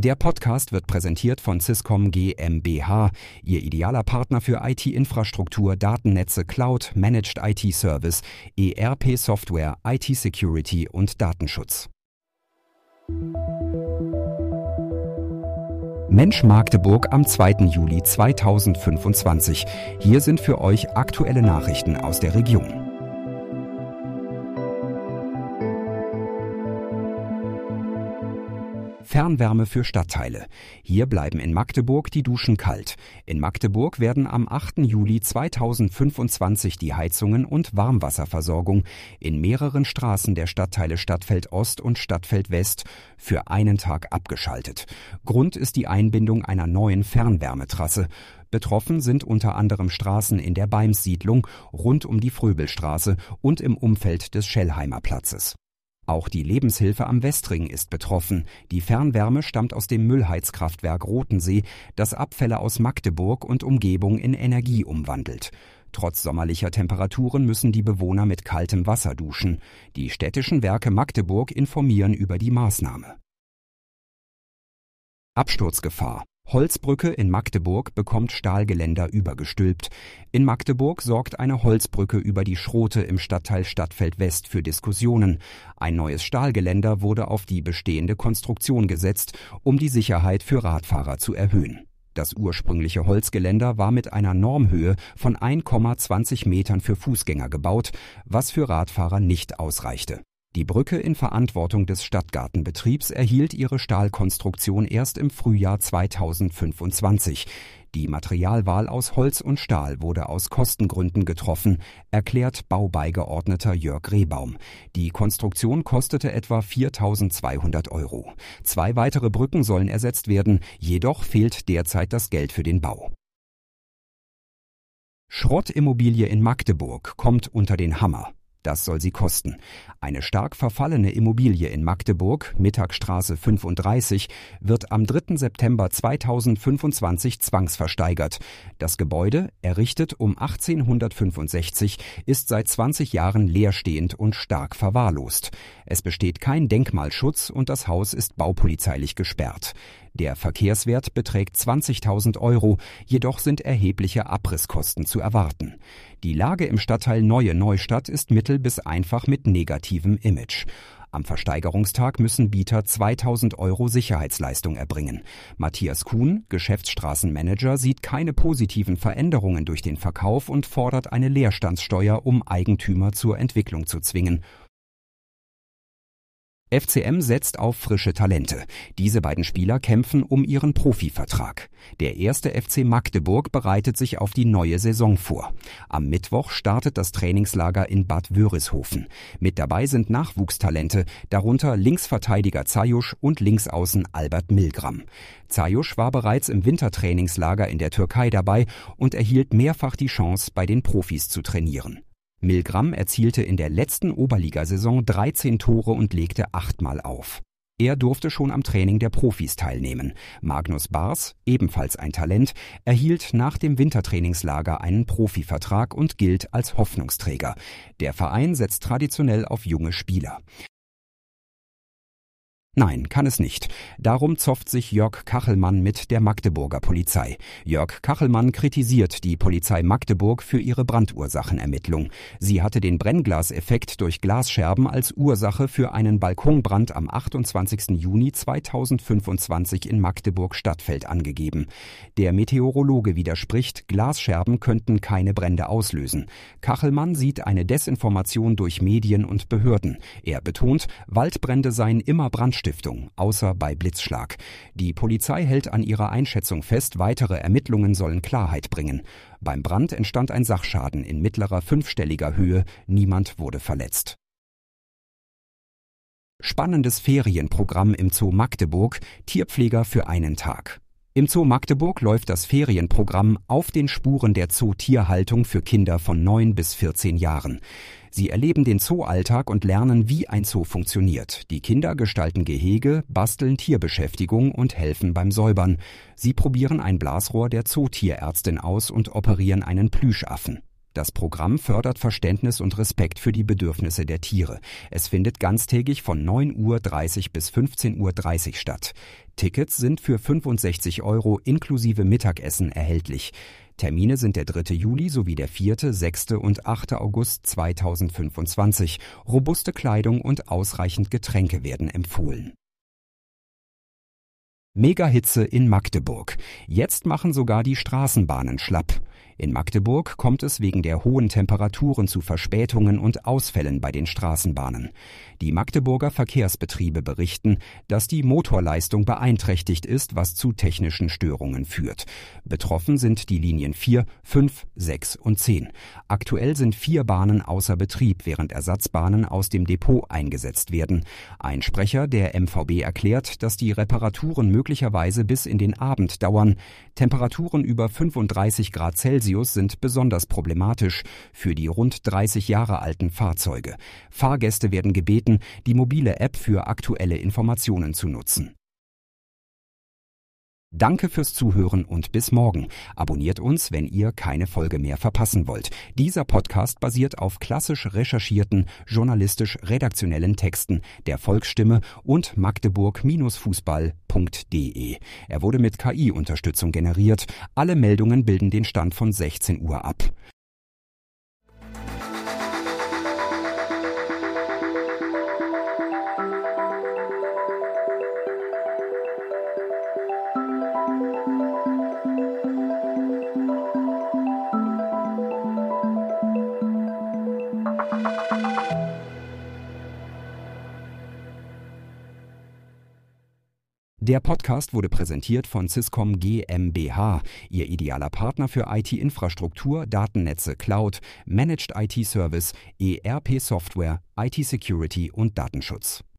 Der Podcast wird präsentiert von Swisscom GmbH, Ihr idealer Partner für IT-Infrastruktur, Datennetze, Cloud, Managed IT-Service, ERP-Software, IT-Security und Datenschutz. Mensch Magdeburg am 2. Juli 2025. Hier sind für euch aktuelle Nachrichten aus der Region. Fernwärme für Stadtteile. Hier bleiben in Magdeburg die Duschen kalt. In Magdeburg werden am 8. Juli 2025 die Heizungen und Warmwasserversorgung in mehreren Straßen der Stadtteile Stadtfeld Ost und Stadtfeld West für einen Tag abgeschaltet. Grund ist die Einbindung einer neuen Fernwärmetrasse. Betroffen sind unter anderem Straßen in der Beimssiedlung, rund um die Fröbelstraße und im Umfeld des Schellheimer Platzes. Auch die Lebenshilfe am Westring ist betroffen. Die Fernwärme stammt aus dem Müllheizkraftwerk Rotensee, das Abfälle aus Magdeburg und Umgebung in Energie umwandelt. Trotz sommerlicher Temperaturen müssen die Bewohner mit kaltem Wasser duschen. Die städtischen Werke Magdeburg informieren über die Maßnahme. Absturzgefahr. Holzbrücke in Magdeburg bekommt Stahlgeländer übergestülpt. In Magdeburg sorgt eine Holzbrücke über die Schrote im Stadtteil Stadtfeld West für Diskussionen. Ein neues Stahlgeländer wurde auf die bestehende Konstruktion gesetzt, um die Sicherheit für Radfahrer zu erhöhen. Das ursprüngliche Holzgeländer war mit einer Normhöhe von 1,20 Metern für Fußgänger gebaut, was für Radfahrer nicht ausreichte. Die Brücke in Verantwortung des Stadtgartenbetriebs erhielt ihre Stahlkonstruktion erst im Frühjahr 2025. Die Materialwahl aus Holz und Stahl wurde aus Kostengründen getroffen, erklärt Baubeigeordneter Jörg Rehbaum. Die Konstruktion kostete etwa 4.200 €. 2 weitere Brücken sollen ersetzt werden, jedoch fehlt derzeit das Geld für den Bau. Schrottimmobilie in Magdeburg kommt unter den Hammer. Das soll sie kosten. Eine stark verfallene Immobilie in Magdeburg, Mittagstraße 35, wird am 3. September 2025 zwangsversteigert. Das Gebäude, errichtet um 1865, ist seit 20 Jahren leerstehend und stark verwahrlost. Es besteht kein Denkmalschutz und das Haus ist baupolizeilich gesperrt. Der Verkehrswert beträgt 20.000 €, jedoch sind erhebliche Abrisskosten zu erwarten. Die Lage im Stadtteil Neue Neustadt ist mittel- bis einfach mit negativem Image. Am Versteigerungstag müssen Bieter 2.000 € Sicherheitsleistung erbringen. Matthias Kuhn, Geschäftsstraßenmanager, sieht keine positiven Veränderungen durch den Verkauf und fordert eine Leerstandssteuer, um Eigentümer zur Entwicklung zu zwingen. FCM setzt auf frische Talente. Diese beiden Spieler kämpfen um ihren Profivertrag. Der erste FC Magdeburg bereitet sich auf die neue Saison vor. Am Mittwoch startet das Trainingslager in Bad Wörishofen. Mit dabei sind Nachwuchstalente, darunter Linksverteidiger Zajusch und Linksaußen Albert Milgram. Zajusch war bereits im Wintertrainingslager in der Türkei dabei und erhielt mehrfach die Chance, bei den Profis zu trainieren. Milgram erzielte in der letzten Oberligasaison 13 Tore und legte 8-mal auf. Er durfte schon am Training der Profis teilnehmen. Magnus Bars, ebenfalls ein Talent, erhielt nach dem Wintertrainingslager einen Profivertrag und gilt als Hoffnungsträger. Der Verein setzt traditionell auf junge Spieler. Nein, kann es nicht. Darum zofft sich Jörg Kachelmann mit der Magdeburger Polizei. Jörg Kachelmann kritisiert die Polizei Magdeburg für ihre Brandursachenermittlung. Sie hatte den Brennglaseffekt durch Glasscherben als Ursache für einen Balkonbrand am 28. Juni 2025 in Magdeburg-Stadtfeld angegeben. Der Meteorologe widerspricht, Glasscherben könnten keine Brände auslösen. Kachelmann sieht eine Desinformation durch Medien und Behörden. Er betont, Waldbrände seien immer Brandstiftung, außer bei Blitzschlag. Die Polizei hält an ihrer Einschätzung fest, weitere Ermittlungen sollen Klarheit bringen. Beim Brand entstand ein Sachschaden in mittlerer 5-stelliger Höhe, niemand wurde verletzt. Spannendes Ferienprogramm im Zoo Magdeburg, Tierpfleger für einen Tag. Im Zoo Magdeburg läuft das Ferienprogramm Auf den Spuren der Zootierhaltung für Kinder von 9 bis 14 Jahren. Sie erleben den Zooalltag und lernen, wie ein Zoo funktioniert. Die Kinder gestalten Gehege, basteln Tierbeschäftigung und helfen beim Säubern. Sie probieren ein Blasrohr der Zootierärztin aus und operieren einen Plüschaffen. Das Programm fördert Verständnis und Respekt für die Bedürfnisse der Tiere. Es findet ganztägig von 9:30 Uhr bis 15:30 Uhr statt. Tickets sind für 65 € inklusive Mittagessen erhältlich. Termine sind der 3. Juli sowie der 4., 6. und 8. August 2025. Robuste Kleidung und ausreichend Getränke werden empfohlen. Megahitze in Magdeburg. Jetzt machen sogar die Straßenbahnen schlapp. In Magdeburg kommt es wegen der hohen Temperaturen zu Verspätungen und Ausfällen bei den Straßenbahnen. Die Magdeburger Verkehrsbetriebe berichten, dass die Motorleistung beeinträchtigt ist, was zu technischen Störungen führt. Betroffen sind die Linien 4, 5, 6 und 10. Aktuell sind 4 Bahnen außer Betrieb, während Ersatzbahnen aus dem Depot eingesetzt werden. Ein Sprecher der MVB erklärt, dass die Reparaturen möglicherweise bis in den Abend dauern. Temperaturen über 35 Grad Celsius sind besonders problematisch für die rund 30 Jahre alten Fahrzeuge. Fahrgäste werden gebeten, die mobile App für aktuelle Informationen zu nutzen. Danke fürs Zuhören und bis morgen. Abonniert uns, wenn ihr keine Folge mehr verpassen wollt. Dieser Podcast basiert auf klassisch recherchierten, journalistisch-redaktionellen Texten der Volksstimme und magdeburg-fußball.de. Er wurde mit KI-Unterstützung generiert. Alle Meldungen bilden den Stand von 16 Uhr ab. Der Podcast wurde präsentiert von Swisscom GmbH, Ihr idealer Partner für IT-Infrastruktur, Datennetze, Cloud, Managed IT-Service, ERP-Software, IT-Security und Datenschutz.